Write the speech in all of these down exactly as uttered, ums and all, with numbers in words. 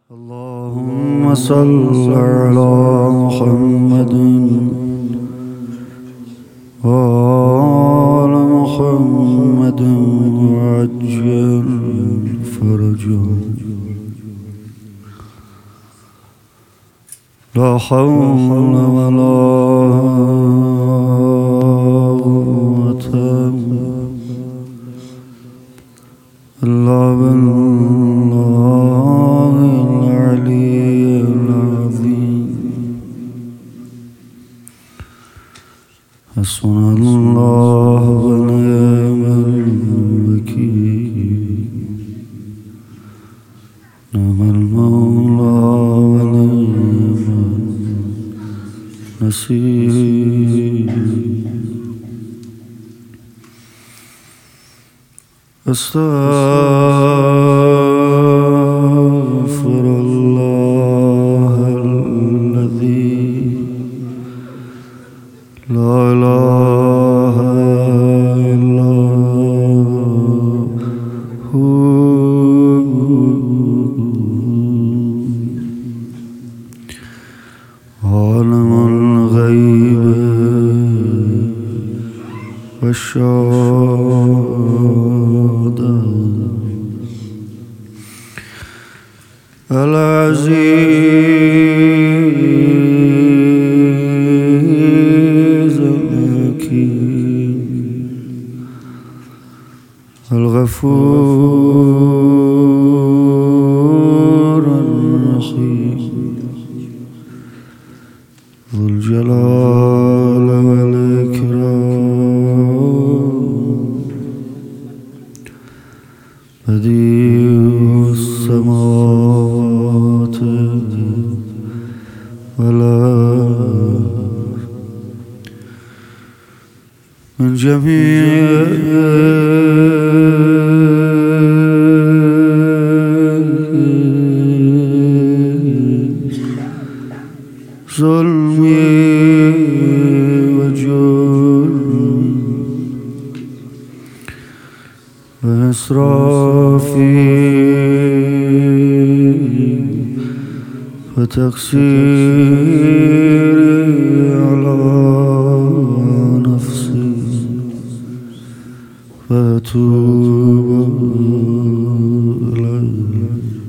اللهم صل على محمد وآل محمد وعجل فرجهم. لا حول ولا قوة إلا بالله العلي العظيم. حسبنا الله ونعم الوكيل، نعم المولى ونعم النصير. أستغفر الله الذي لا إله إلا هو، عالم الغيب والشهادة، العزيز الحكيم، الغفور الرحيم، ذو الجلال والإكرام، بديع السماوات والأرض، من جميع ظلم وجرم وإسرافي وتقصيري على نفسي، فأتوب إليه.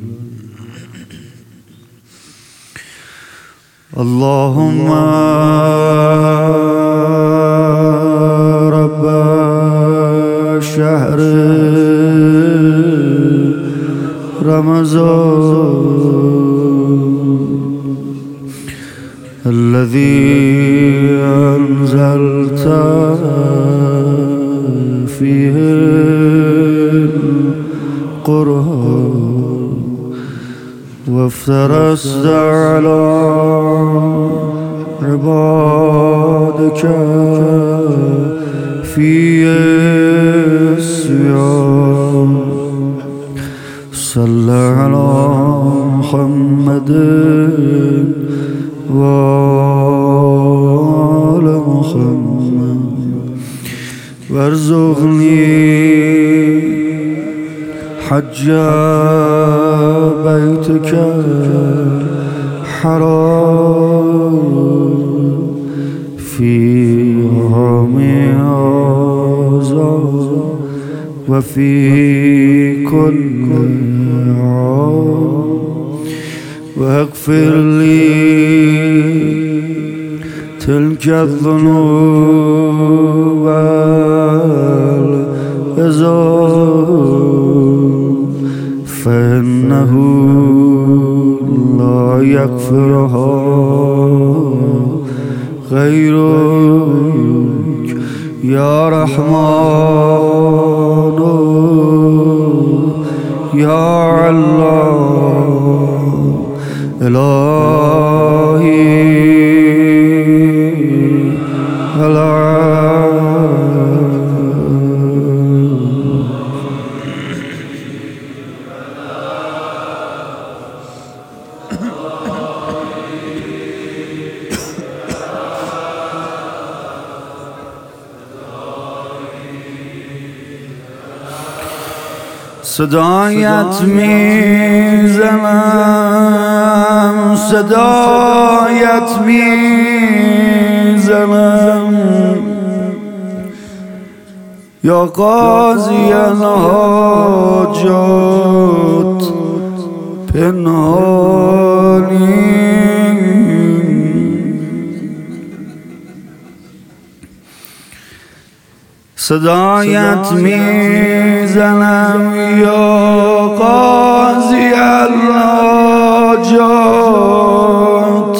اللهم رب شهر رمضان الذي أنزلت فيه القرآن، وافترست على عبادك فيه الصيام. صل على محمد وآل محمد وارزقني حج بيتك الحرام في عام هذا وفي كل عام، واغفر لي تلك الذنوب والإثم، فإنه لا يغفرها غيرك يا رحمن يا علام. إلهي صدایت میزنم صدایت میزنم یا قاضی الحاجات پنهانی صدایت میزنم یا قاضی الحاجات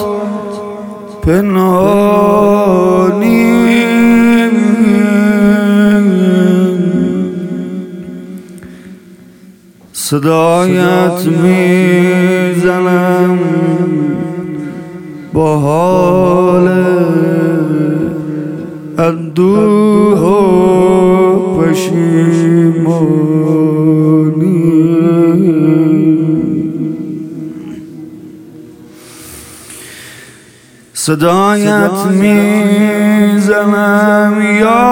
پنهانی صدایت میزنم با حال اندوه و پشیمانی صدایت میزنم یا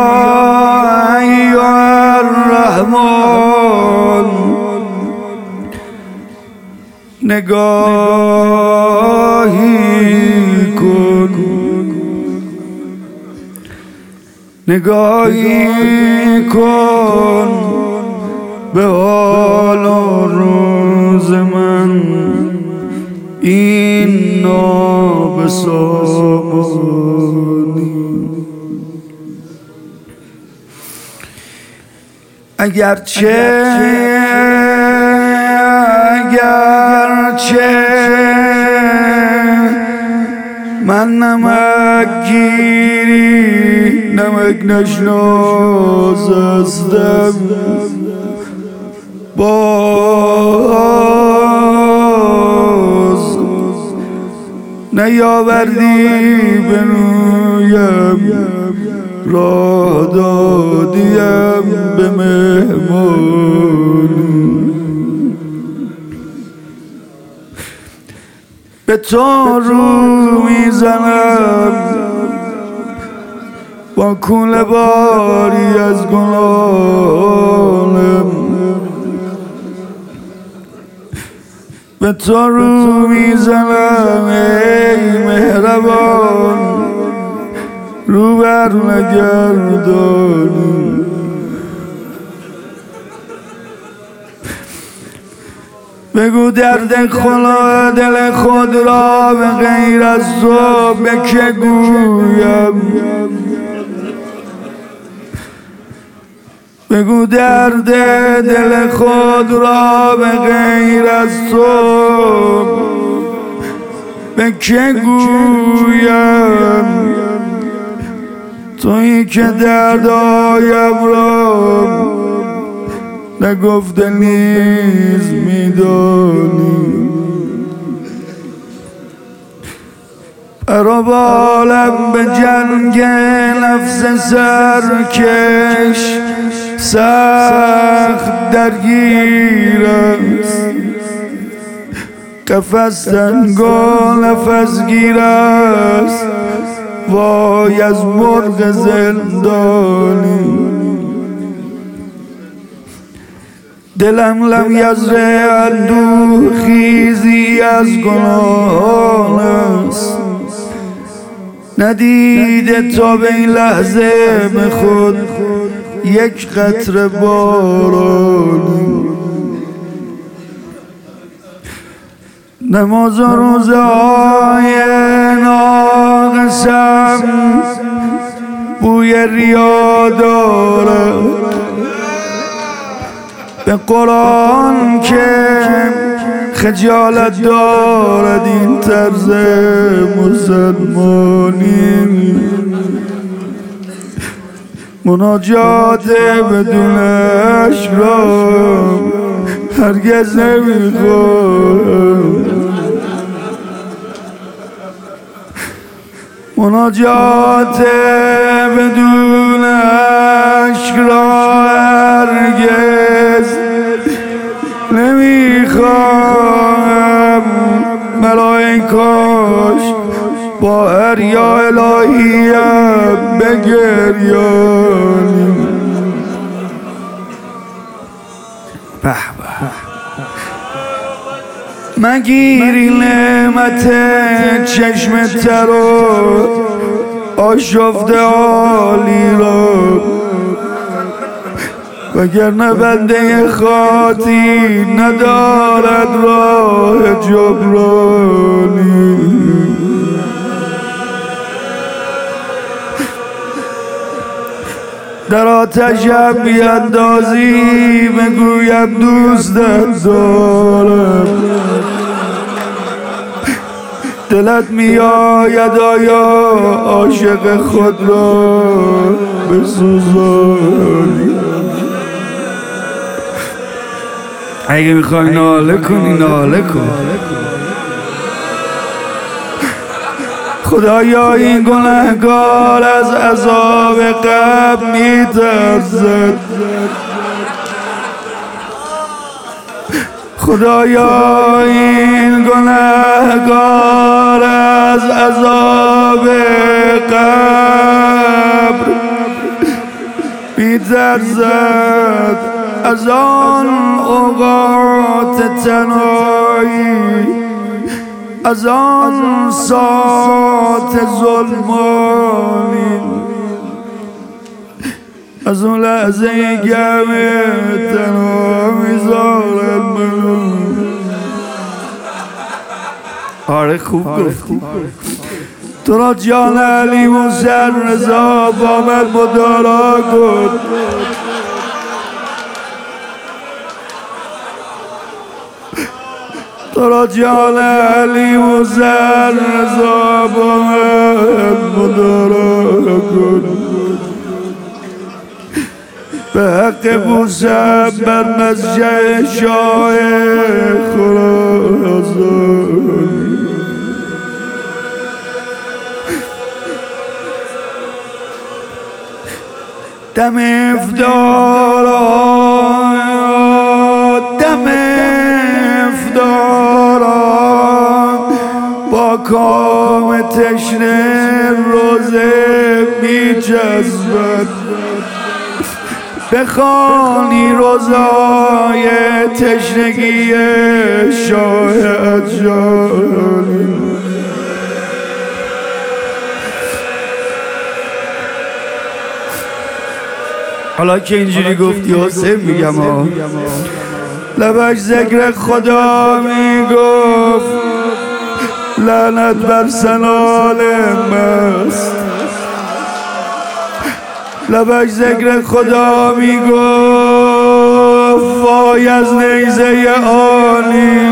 ایها الرحمن نگاهی کن نگاهی کن به حال و روز من این نابسامانی اگرچه اگرچه من نمک گیری نمک نشناس هستم باز نیاوردی بنویم راه دادیم به مهمانی به تو رو میزنم با کوله باری از گناهانم به تو رو میزنم ای مهربان رو بر نگردانی بگو درد خلا دل خود را به غیر از تو به که گویم بگو درد دل خود را به غیر از تو به که گویم تویی که دردایم را نگفته نیز میدانی برابالم به جنگ نفس سرکش سخت درگیر است قفس تنگ و نفس گیر است وای از مرغ زندانی دلم لم یزره اندوه خیزی از گناهان است ندیده تا به این لحظه به خود یک قطره بارانی نماز و روزه های ناقصم بوی ریا دارد به قرآن که خجالت دارد این طرز مسلمانی مناجات بدون عشق را هرگز نمیخوام مناجات بدون عشق را هرگز نمیخوام ملائکاش با هر یا الهیم بگریانی به به مگیر این نعمت چشم تر و آشفته عالی را، وگرنه بنده خاطی ندارد راه جبرانی. در آتشم بیندازی بگویم دوستت دارم، دلت میآید آیا عاشق خود را بسوزانی؟ اگه میخوای ناله کنی ناله کن. خدایا این گنهگار از عذاب قبر میترسد، خدایا این گنهگار از عذاب قبر میترسد. از آن اوقات تنهایی، از آن ساعت ظلمانی، از اون لحظه گرم تنها میذارد منو. آره خوب گفتی. تو را جان علی موسن رضا با من مدارا کن. تو را جان علی موسن رضا با من مدارا کن. به حق موسن بر مسجد شاه خراسان. دم افطار دم افطار با کام تشنه روزه میچسبد. بخوانی روزای تشنگی شاه اجالی. حالا که اینجوری گفتی حسین میگم ها، لبش ذکر خدا میگفت لعنت بر سنال مست. لبش ذکر خدا میگفت وای از نیزه عالی.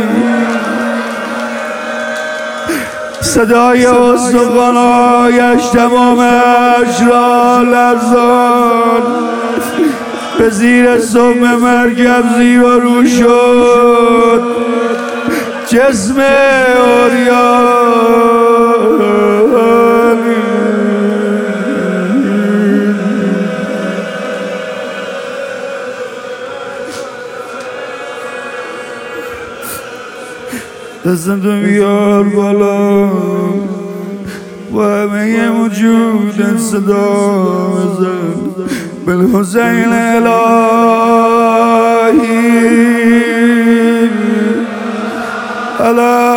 صدای استخوان‌هایش تمامش را لرزان. به زیر سم مرکب زیر و رو شد جسم عریانی. دستم تو بیار بالا و همه وجود صدا بزن. بالحسین الهی علی